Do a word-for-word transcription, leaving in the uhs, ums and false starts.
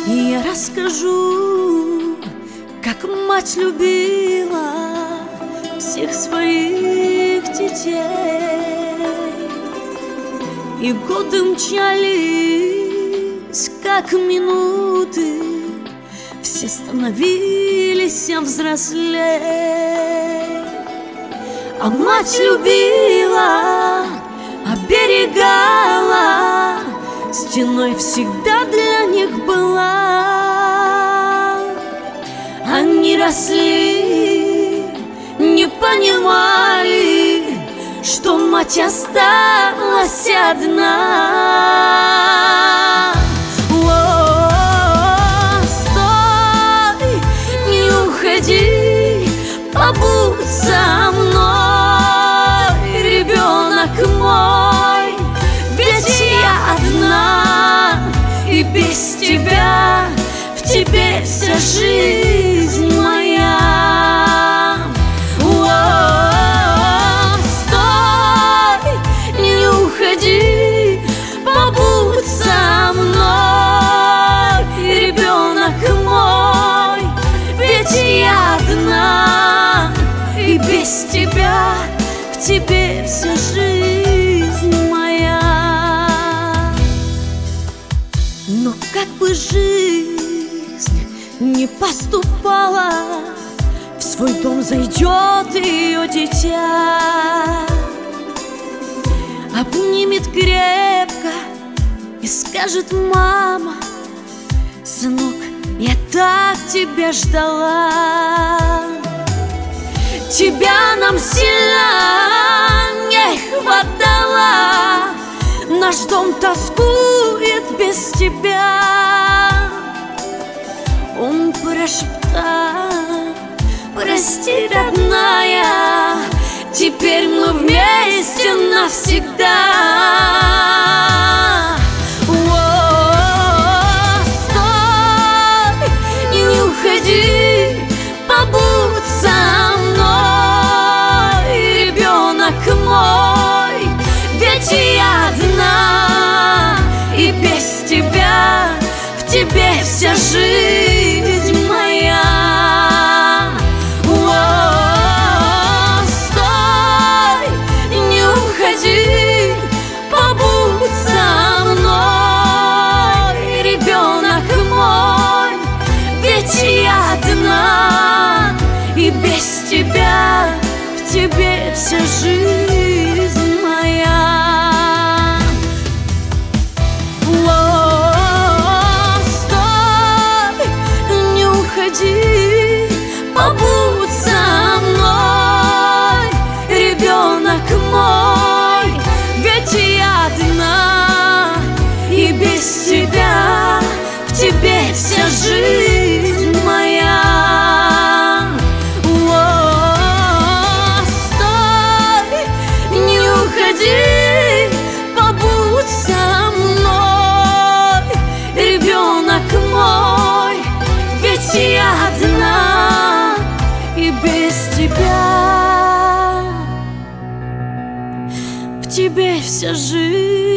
И я расскажу, как мать любила всех своих детей. И годы мчались, как минуты, все становились взрослей. А мать любила, оберегала, стеной всегда для них была. Они росли, не понимали, что мать осталась одна. О, стой, не уходи, побудь со мной, ребенок мой, ведь я одна, и без тебя в тебе вся жизнь моя. О, стой, не уходи, побудь со мной, ребенок мой, ведь я одна, и без тебя в тебе вся жизнь моя. Но как бы жизнь не поступала, в свой дом зайдет ее дитя, обнимет крепко и скажет: мама, сынок, я так тебя ждала. Тебя нам сильно не хватало, наш дом тоскует без тебя. Он прошептал: прости, родная, теперь мы вместе навсегда. О, стой, не уходи, побудь со мной, ребенок мой, ведь я одна, и без тебя в тебе вся жизнь моя. О, стой, не уходи, побудь со мной, ребенок мой, ведь я одна, и без тебя в тебе вся жизнь моя. Побудь со мной, ребенок мой, ведь я одна, и без тебя в тебе вся жизнь моя. О, стой, не уходи, побудь со мной, ребенок мой, ведь я одна, и без тебя в тебе вся жизнь.